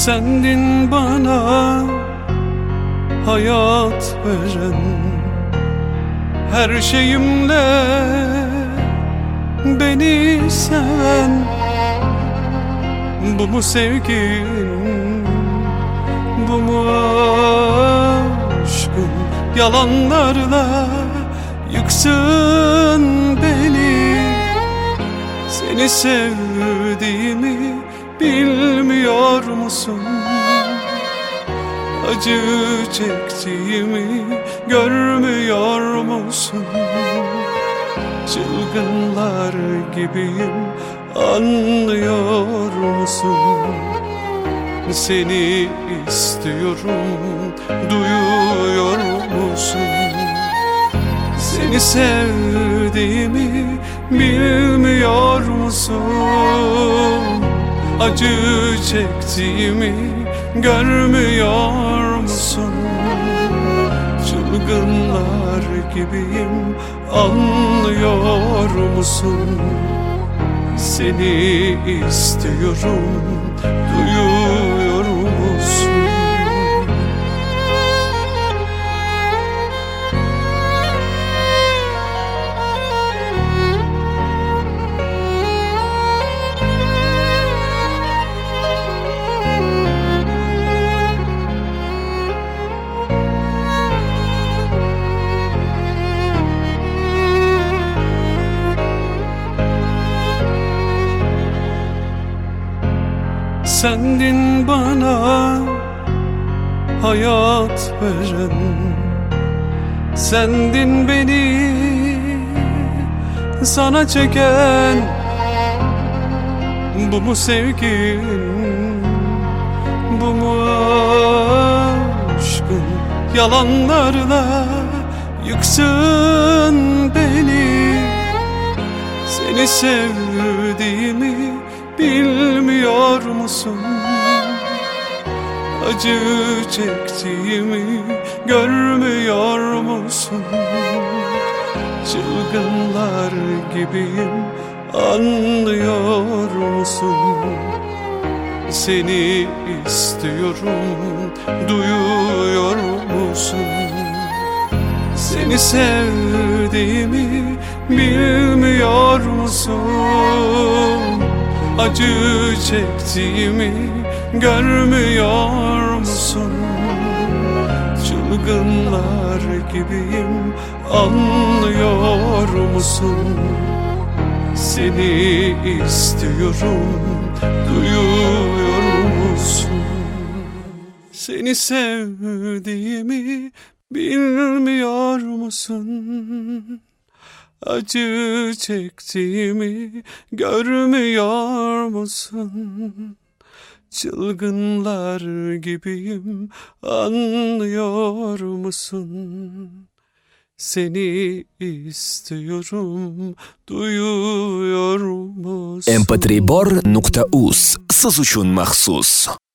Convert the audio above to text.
Sendin bana hayat veren, her şeyimle beni seven. Bu mu sevgin, bu mu aşkın? Yalanlarla yıksın beni. Seni sevdiğimi bilmiyor musun? Acı çektiğimi görmüyor musun? Çılgınlar gibiyim, anlıyor musun? Seni istiyorum, duyuyor musun? Seni sevdiğimi bilmiyor musun? Acı çektiğimi görmüyor musun? Çılgınlar gibiyim, anlıyor musun? Seni istiyorum, duyuyor musun? Sendin bana hayat veren, sendin beni sana çeken. Bu mu sevgin, bu mu aşkın? Yalanlarla yıksın beni. Seni sevdiğimi bilmiyor musun? Acı çektiğimi görmüyor musun? Çılgınlar gibiyim, anlıyor musun? Seni istiyorum, duyuyor musun? Seni sevdiğimi bilmiyor musun? Acı çektiğimi görmüyor musun? Çılgınlar gibiyim, anlıyor musun? Seni istiyorum, duyuyor musun? Seni sevdiğimi bilmiyor musun? Acı çektiğimi görmüyor musun? Çılgınlar gibiyim, anlıyor musun? Seni istiyorum, duyuyor musun? mp3bor.uz siz uchun maxsus.